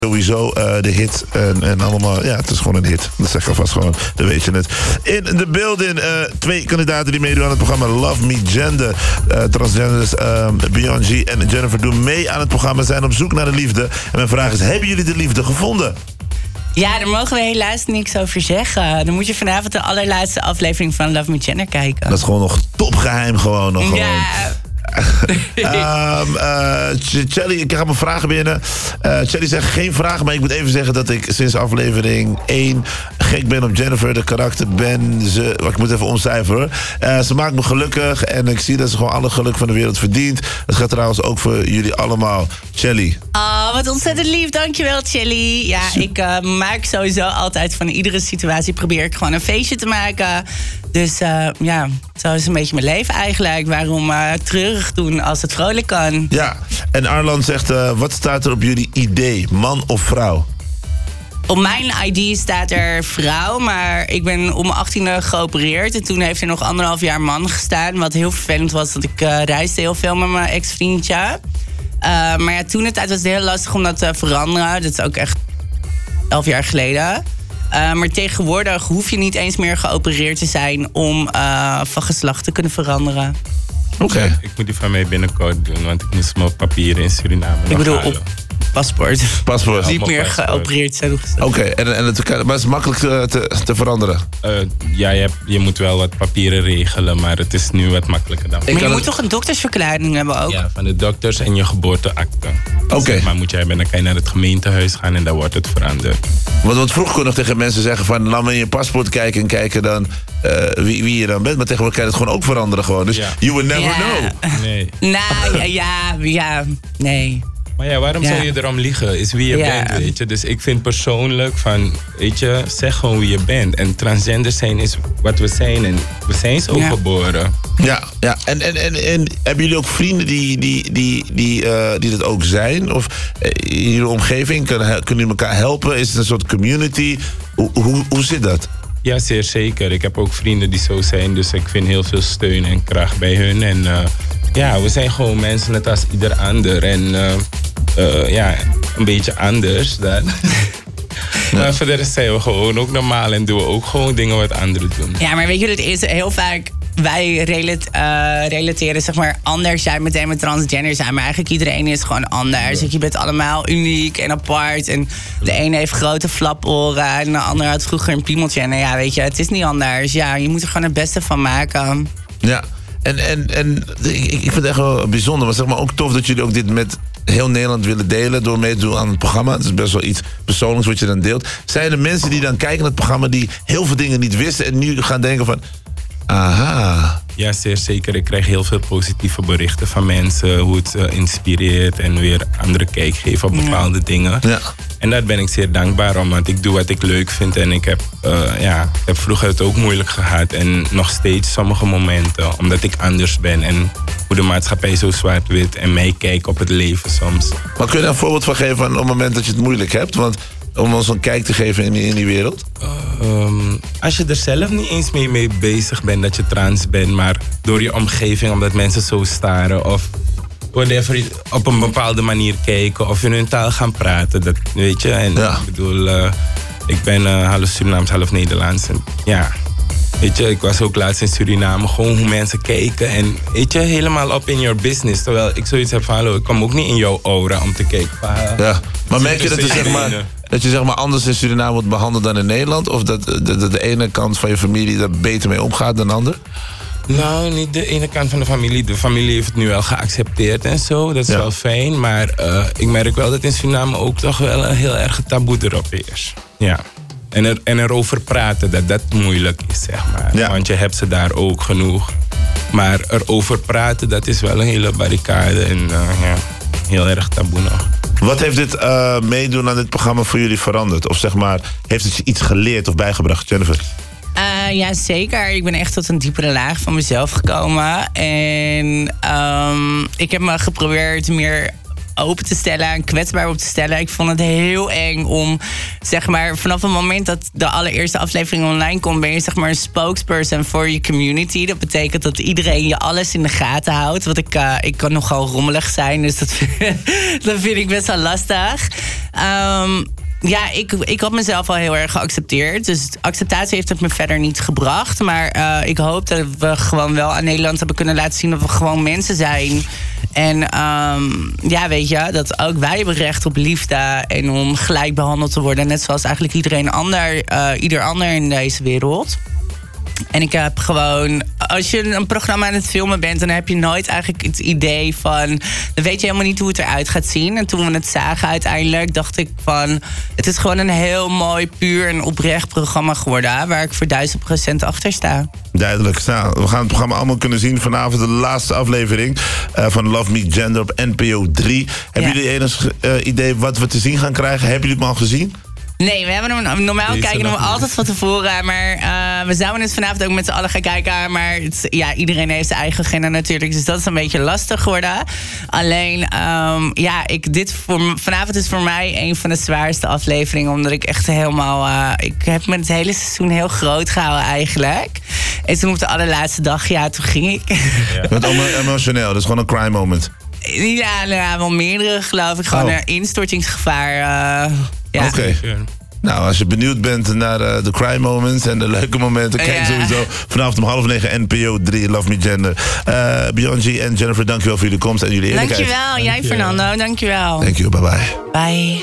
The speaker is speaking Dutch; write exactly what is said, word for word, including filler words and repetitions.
Sowieso uh, de hit en, en allemaal, ja, het is gewoon een hit. Dat zeg ik alvast gewoon, dan weet je het. In de building, uh, twee kandidaten die meedoen aan het programma Love Me Gender. Uh, transgenders uh, Beyoncé en Jennifer doen mee aan het programma, zijn op zoek naar de liefde. En mijn vraag is, hebben jullie de liefde gevonden? Ja, daar mogen we helaas niks over zeggen. Dan moet je vanavond de allerlaatste aflevering van Love Me Gender kijken. Dat is gewoon nog topgeheim gewoon. Nog ja. Gewoon. um, uh, Chelly, ik ga mijn vragen binnen. Uh, Chelly zegt geen vragen, maar ik moet even zeggen dat ik sinds aflevering één gek ben op Jennifer. De karakter ben ze. Ik moet even omcijferen. Uh, ze maakt me gelukkig en ik zie dat ze gewoon alle geluk van de wereld verdient. Dat gaat trouwens ook voor jullie allemaal. Chelly. Oh, wat ontzettend lief. Dankjewel, Chelly. Ja, ik uh, maak sowieso altijd van iedere situatie probeer ik gewoon een feestje te maken. Dus uh, ja, zo is een beetje mijn leven eigenlijk. Waarom uh, treurig doen als het vrolijk kan? Ja, en Arlan zegt, uh, wat staat er op jullie idee? Man of vrouw? Op mijn I D staat er vrouw, maar ik ben om mijn achttiende geopereerd. En toen heeft er nog anderhalf jaar man gestaan. Wat heel vervelend was, dat ik uh, reisde heel veel met mijn ex-vriendje. Uh, maar ja, toen de tijd was het heel lastig om dat te veranderen. Dat is ook echt elf jaar geleden. Uh, maar tegenwoordig hoef je niet eens meer geopereerd te zijn om uh, van geslacht te kunnen veranderen. Oké. Okay. Ik moet die van mij binnenkort doen, want ik moest mijn papieren in Suriname Ik bedoel halen. op paspoort. Paspoort. Niet meer paspoort. geopereerd zijn. Oké, okay. en, en het, maar het is makkelijk te, te, te veranderen? Uh, ja, je, hebt, je moet wel wat papieren regelen, maar het is nu wat makkelijker dan. Maar je moet het... toch een doktersverklaring hebben ook? Ja, van de dokters en je geboorteakte. Oké. Okay. Dus, maar moet jij hebben, dan kan je naar het gemeentehuis gaan en dan wordt het veranderd. Want wat vroeger kon nog tegen mensen zeggen van, laat maar in je paspoort kijken en kijken dan uh, wie, wie je dan bent. Maar tegenwoordig kan je het gewoon ook veranderen gewoon. Dus ja. You would never ja. know. Nee. Nou, ja, ja, ja, nee. Maar ja, waarom ja. zou je erom liegen? Is wie je ja. bent, weet je. Dus ik vind persoonlijk van, weet je, zeg gewoon wie je bent. En transgender zijn is wat we zijn. En we zijn zo ja. geboren. Ja, ja. En, en, en, en hebben jullie ook vrienden die, die, die, die, uh, die dat ook zijn? Of in jullie omgeving, kunnen, kunnen jullie elkaar helpen? Is het een soort community? Hoe, hoe, hoe zit dat? Ja, zeer zeker. Ik heb ook vrienden die zo zijn. Dus ik vind heel veel steun en kracht bij hun. En uh, ja, we zijn gewoon mensen net als ieder ander. En uh, uh, ja, een beetje anders dan. Ja. Maar voor de rest zijn we gewoon ook normaal en doen we ook gewoon dingen wat anderen doen. Ja, maar weet je wat het is? Heel vaak, wij relat, uh, relateren zeg maar anders zijn meteen met transgender zijn. Maar eigenlijk iedereen is gewoon anders. Ja. Je bent allemaal uniek en apart. En de ene heeft grote flaporen en de ander had vroeger een piemeltje. En nou ja, weet je, het is niet anders. Ja, je moet er gewoon het beste van maken. Ja, en, en, en ik, ik vind het echt wel bijzonder. Maar zeg maar ook tof dat jullie ook dit met heel Nederland willen delen door mee te doen aan het programma. Het is best wel iets persoonlijks wat je dan deelt. Zijn er mensen die dan kijken naar het programma die heel veel dingen niet wisten en nu gaan denken van, aha. Ja, zeer zeker. Ik krijg heel veel positieve berichten van mensen. Hoe het uh, inspireert en weer andere kijk geeft op bepaalde ja. dingen. Ja. En daar ben ik zeer dankbaar om. Want ik doe wat ik leuk vind. En ik heb, uh, ja, ik heb vroeger het ook moeilijk gehad. En nog steeds sommige momenten. Omdat ik anders ben. En hoe de maatschappij zo zwart-wit en mij kijkt op het leven soms. Maar kun je daar een voorbeeld van geven op het moment dat je het moeilijk hebt? Want om ons een kijk te geven in die, in die wereld? Uh, um, als je er zelf niet eens mee, mee bezig bent dat je trans bent, maar door je omgeving, omdat mensen zo staren of whatever, op een bepaalde manier kijken of in hun taal gaan praten, dat weet je. En ja. ik bedoel, uh, ik ben uh, half Surinaams, half Nederlands. En ja, weet je, ik was ook laatst in Suriname, gewoon hoe mensen kijken en weet je, helemaal op in your business. Terwijl ik zoiets heb van, hallo, ik kom ook niet in jouw aura om te kijken. Van, uh, ja, maar merk je dat je zeg maar, dat je zeg maar anders in Suriname wordt behandeld dan in Nederland? Of dat de, de, de ene kant van je familie daar beter mee omgaat dan de ander? Nou, niet de ene kant van de familie. De familie heeft het nu wel geaccepteerd en zo. Dat is ja. wel fijn. Maar uh, ik merk wel dat in Suriname ook toch wel een heel erg taboe erop is. Ja. En, er, en erover praten, dat dat moeilijk is, zeg maar. Ja. Want je hebt ze daar ook genoeg. Maar erover praten, dat is wel een hele barricade. En uh, ja, heel erg taboe nog. Wat heeft dit uh, meedoen aan dit programma voor jullie veranderd? Of zeg maar, heeft het je iets geleerd of bijgebracht, Jennifer? Uh, ja, zeker. Ik ben echt tot een diepere laag van mezelf gekomen. En um, ik heb me geprobeerd meer open te stellen en kwetsbaar op te stellen. Ik vond het heel eng om, zeg maar, vanaf het moment dat de allereerste aflevering online komt, ben je zeg maar een spokesperson voor je community. Dat betekent dat iedereen je alles in de gaten houdt. Want ik, uh, ik kan nogal rommelig zijn, dus dat, dat vind ik best wel lastig. Um, Ja, ik, ik had mezelf al heel erg geaccepteerd. Dus acceptatie heeft het me verder niet gebracht. Maar uh, ik hoop dat we gewoon wel aan Nederland hebben kunnen laten zien dat we gewoon mensen zijn. En um, ja, weet je, dat ook wij hebben recht op liefde en om gelijk behandeld te worden. Net zoals eigenlijk iedereen ander, uh, ieder ander in deze wereld. En ik heb gewoon, als je een programma aan het filmen bent, dan heb je nooit eigenlijk het idee van, dan weet je helemaal niet hoe het eruit gaat zien. En toen we het zagen uiteindelijk, dacht ik van, het is gewoon een heel mooi, puur en oprecht programma geworden, waar ik voor duizend procent achter sta. Duidelijk. Nou, we gaan het programma allemaal kunnen zien vanavond, de laatste aflevering uh, van Love Me Gender op N P O drie. Hebben ja. jullie enig uh, idee wat we te zien gaan krijgen? Hebben jullie het al gezien? Nee, we hebben hem normaal Deze kijken we nog altijd van tevoren. Maar uh, we zouden het vanavond ook met z'n allen gaan kijken. Maar het, ja, iedereen heeft zijn eigen agenda natuurlijk. Dus dat is een beetje lastig geworden. Alleen, um, ja, ik, dit voor, vanavond is voor mij een van de zwaarste afleveringen. Omdat ik echt helemaal... Uh, ik heb me het hele seizoen heel groot gehouden eigenlijk. En toen op de allerlaatste dag, ja, toen ging ik. Ja. Met allemaal emotioneel, dat is gewoon een crime moment. Ja, nou, wel meerdere geloof ik. Gewoon oh. een instortingsgevaar. Uh, ja. Oké. Okay. Nou, als je benieuwd bent naar uh, de crime moments en de leuke momenten, kijk ja. sowieso vanavond om half negen N P O drie, Love Me Gender. Uh, Bianchi en Jennifer, dankjewel voor jullie komst en jullie eerlijkheid. Dankjewel, jij Fernando, dankjewel. Thank you, bye bye. Bye.